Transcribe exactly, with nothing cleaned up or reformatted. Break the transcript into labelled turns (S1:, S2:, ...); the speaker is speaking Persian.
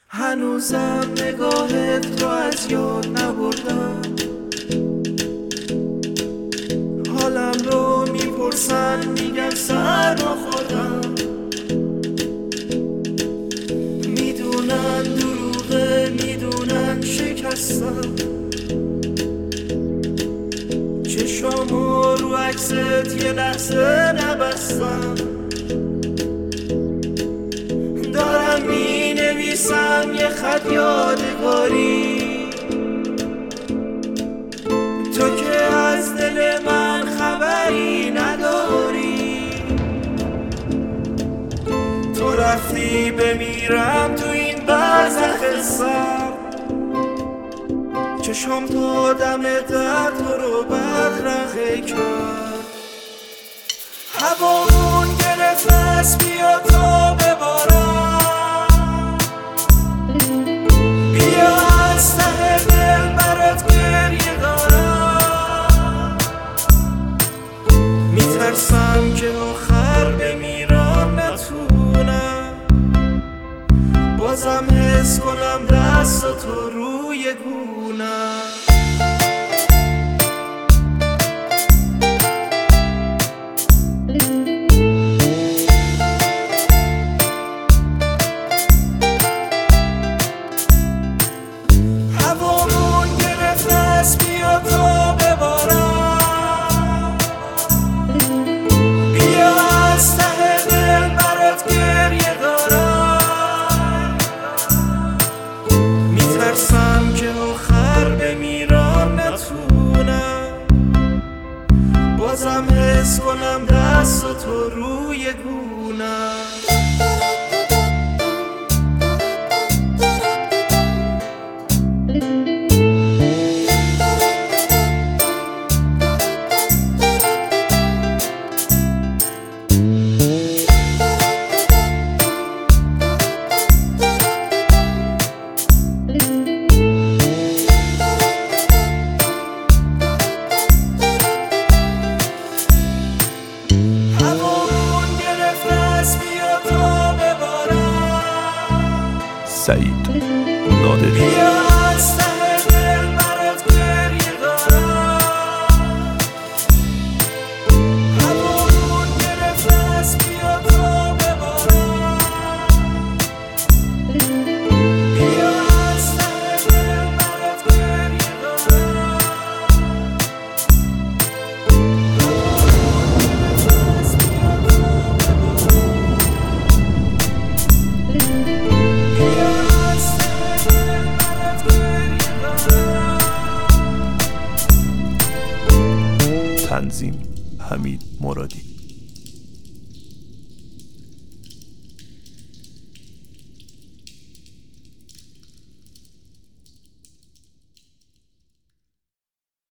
S1: هنوزم نگاهت رو از یاد نبردم. حالم رو میپرسن میگم سر نخوردم. میدونن دروغه، میدونن شکستم. چشامو رو عکست یه لحظه نبستم. دارم می نویسم یه خط یادگاری، تو که از دل من خبری نداری. تو رفتی بمیرم تو این برزخ سر، چشم تا دم در تو رو بدرقه کرد. هوامون گرفت از بیا تا ببارم. بیا از ته دل برات گریه دارم. میترسم که آخر بمیرم نتونم بازم حس کنم دست تو روی گونم. هوامون گرفت از بیا تا ببارم. بیا از ته دل برات گریه دارم. میترسم که آخر بمیرم نتونم بازم حس کنم دست تو روی گونم.
S2: سعید نادری. تنظیم حمید مرادی.